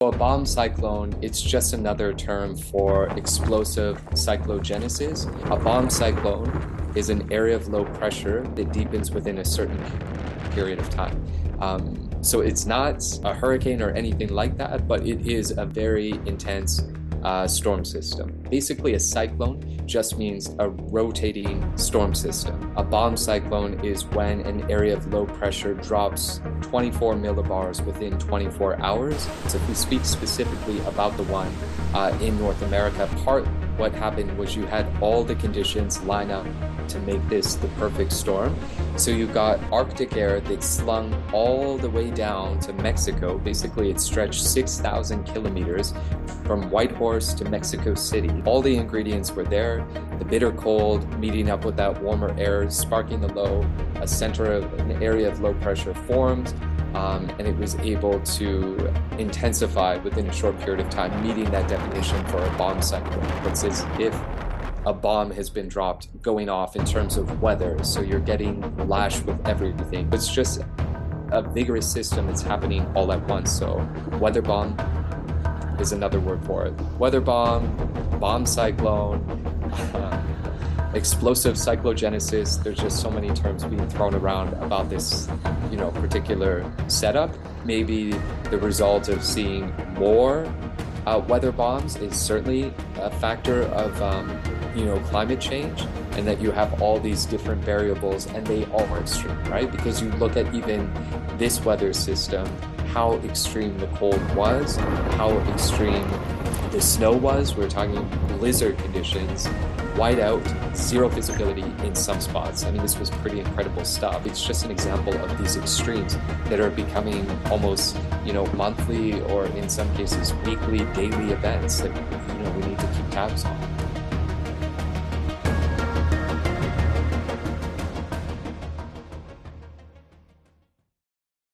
a bomb cyclone, it's just another term for explosive cyclogenesis. A bomb cyclone is an area of low pressure that deepens within a certain period of time. So it's not a hurricane or anything like that, but it is a very intense storm system. Basically, a cyclone just means a rotating storm system. A bomb cyclone is when an area of low pressure drops 24 millibars within 24 hours. So if we speak specifically about the one in North America, what happened was you had all the conditions line up to make this the perfect storm. So you got Arctic air that slung all the way down to Mexico. Basically, it stretched 6,000 kilometers from Whitehorse to Mexico City. All the ingredients were there. The bitter cold meeting up with that warmer air, sparking the low, an area of low pressure formed. And it was able to intensify within a short period of time, meeting that definition for a bomb cyclone. It's as if a bomb has been dropped going off in terms of weather, so you're getting lashed with everything. It's just a vigorous system that's happening all at once. So weather bomb is another word for it. Weather bomb, bomb cyclone, explosive cyclogenesis. There's just so many terms being thrown around about this, particular setup. Maybe the result of seeing more weather bombs is certainly a factor of, climate change, and that you have all these different variables and they all are extreme, right? Because you look at even this weather system, how extreme the cold was, how extreme the snow was. We're talking blizzard conditions, whiteout, zero visibility in some spots. I mean, this was pretty incredible stuff. It's just an example of these extremes that are becoming almost, monthly or in some cases weekly, daily events that, we need to keep tabs on.